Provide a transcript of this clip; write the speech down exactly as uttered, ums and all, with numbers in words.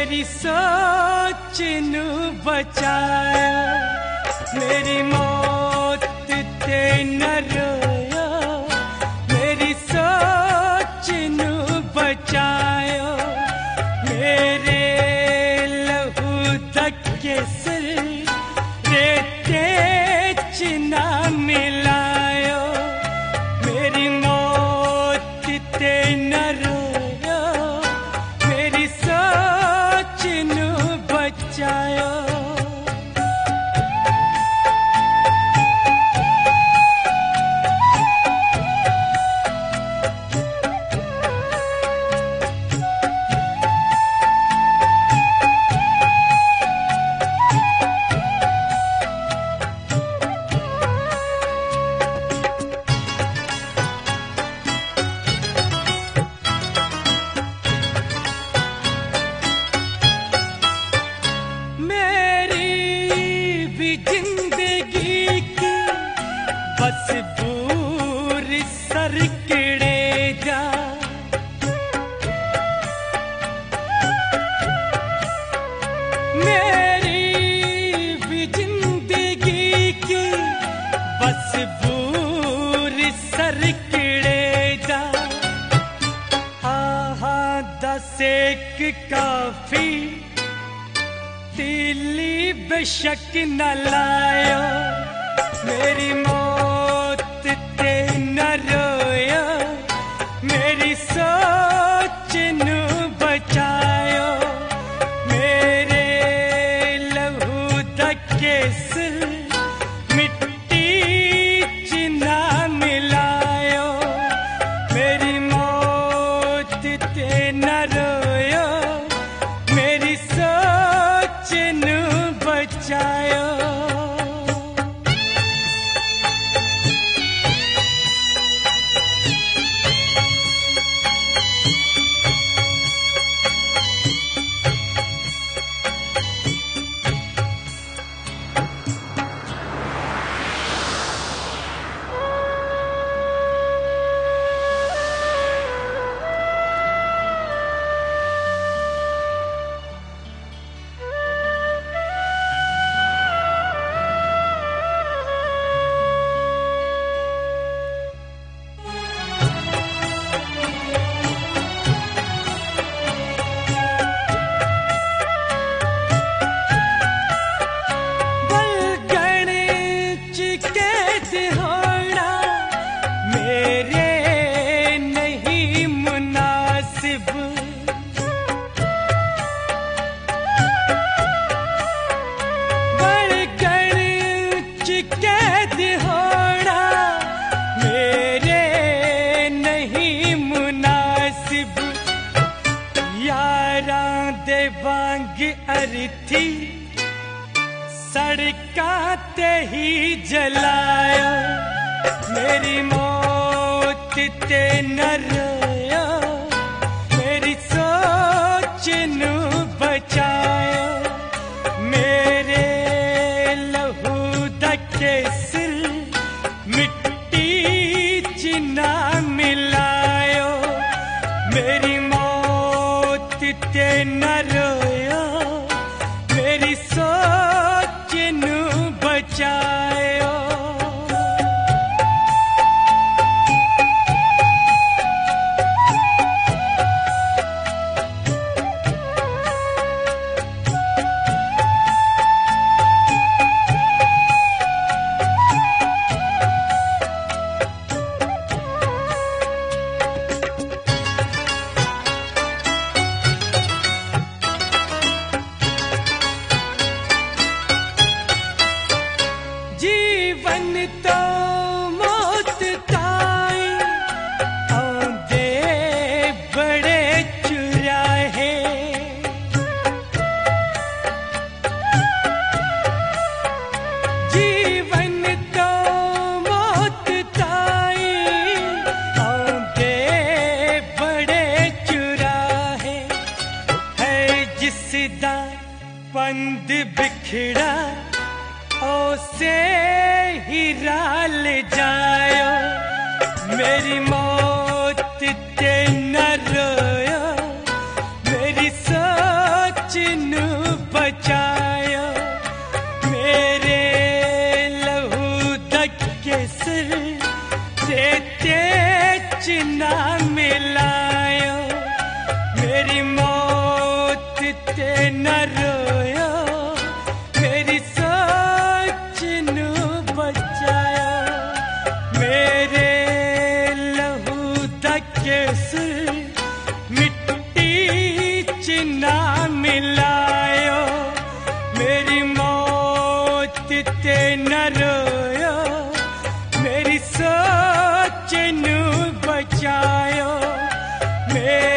मेरी सोच नू बचाया, मेरी मौत ते न रोया, मेरी सोच नू बचाया, मेरे लहू धक्के सिर रेते च ना मिलायो, मेरी मौत ते न रोया, मेरी सोच नू बचायो। बस दूर सर किड़े जा, मेरी भी जिंदगी की बस दूर सर किड़े जा, आहा दस एक काफी तीली बेशक न लायो, मेरी मौत ते न रोया, मेरी सोच नू बचायो, मेरे लहू धक्के सिर मिट्टी च ना मिलायो, मेरी मौत ते न रोया, मेरी सोच नू बचायो। वांग अरथी सड़कां ते ही जलाया, मेरी मौत ते न रोया, मेरी सोच नू बचाया, मेरे लहू धक्के सिर मिट्टी च ना मिलायो, मेरी मौत ते न रोया, मेरी सोच नू बचायो। जीवन तो मौत ताई आंदे बड़े चुराहे, जीवन तो मौत ताई आंदे बड़े चुराहे, है जिसदा पंद बिखड़ा ओसे ही राल जायो, मेरी मौत ते न रोयो, मेरी सोच नू बचायो मेरे लहू धक्के सिर से तेज ना मिलायो मेरी मौत ते न रोयो मेरी सोच नू बचायो मेरे लहू धक्के सिर मिट्टी च ना मिलायो मेरी मौत ते न रोयो मेरी सोच नू बचायो मेरे